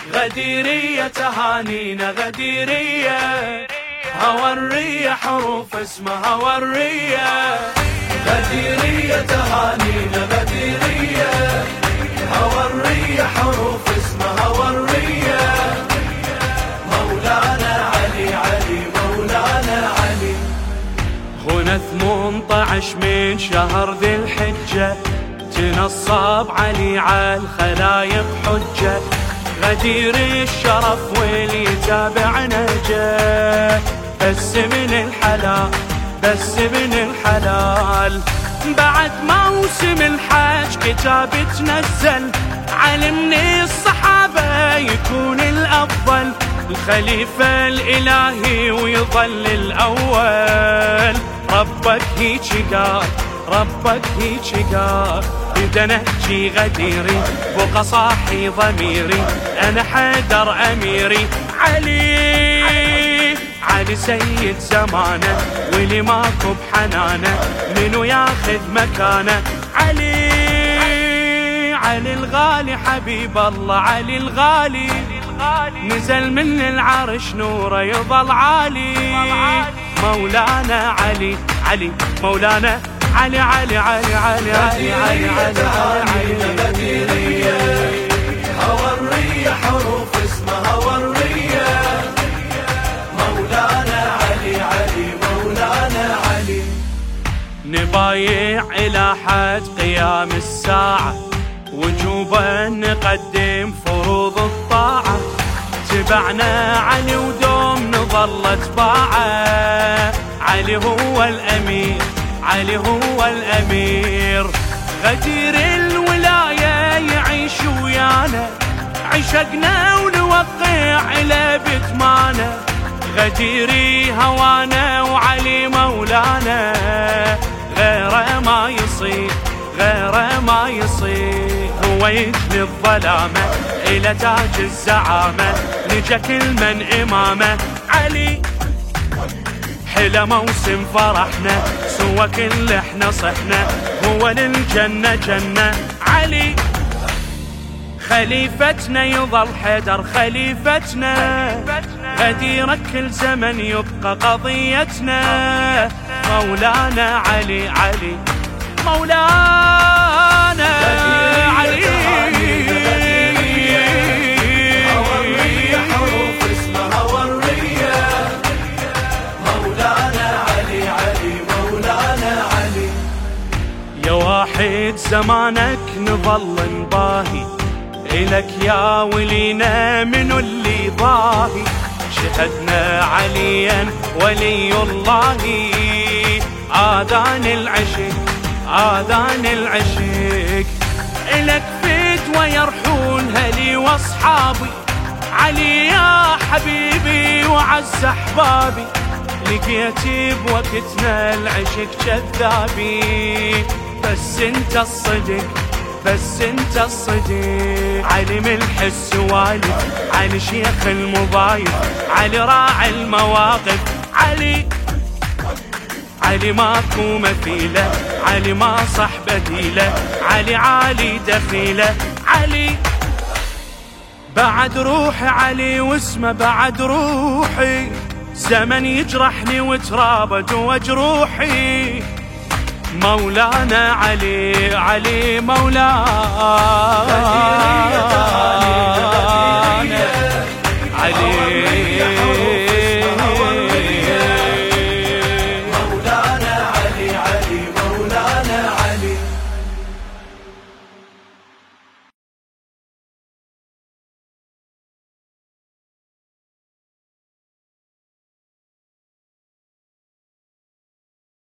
غديرية تهانينا غديرية، هوى الرية حروف اسمها ورية. غديرية تهانينا غديرية، هوى الرية حروف اسمها ورية. مولانا علي علي مولانا علي. هنا 18 من شهر ذي الحجة، تنصب علي عالخلايق حجة. غدير الشرف واللي يتابعنا جه، بس من الحلال بس من الحلال. بعد موسم الحج كتاب تنزل، علمني الصحابة يكون الأفضل الخليفة الإلهي ويظل الأول. ربك هيك قال ربك هيك قال، بدنا نحكي غديري بقى صاحي ضميري. أنا حيدر أميري علي علي سيد زمانه، واللي ماكو بحنانه منو ياخذ مكانه. علي علي الغالي حبيب الله علي الغالي، نزل من العرش نوره يظل عالي. مولانا علي علي مولانا علي علي علي علي علي علي علي علي. غديرية هوى الرية حروف اسمها ورية. مولانا علي علي مولانا علي. نبايع إلى حد قيام الساعة، وجوبا نقدم فروض الطاعة. تبعنا علي ودوم نظل اتباعه. علي هو الأمير علي هو الأمير. غدير الولاية يعيش ويانا، عشقنا ونوقع إلى بتمانه. غديري هوانا وعلي مولانا، غيره ما يصير غيره ما يصير. هو يجلي الظلامة إلى تاج الزعامة، لجا كل من إمامه. علي حلا موسم فرحنا، سوى كل احنا صحنا، هو للجنة جنة. علي خليفتنا يظل حيدر خليفتنا، غديرك كل زمن يبقى قضيتنا. مولانا علي علي مولانا علي. يا واحد زمانك نظل نباهي، إلك يا ولينا منو اللي ضاهي. شهدنا عليا ولي الله، آذان العشق آذان العشق. إلك فتوى يرحول هلي واصحابي، علي يا حبيبي وعز احبابي. لقيتي بوقتنا العشق كذابي، بس انت الصدق بس انت الصدق. علي ملح السوالف علي شيخ المضايف، علي راعي المواقف. علي علي ماكو مثيله، علي ما صح بديله. علي عالي دخيله. علي بعد روحي علي واسمه بعد روحي. زمن يجرحني وترابد وجروحي. مولانا علي علي مولانا علي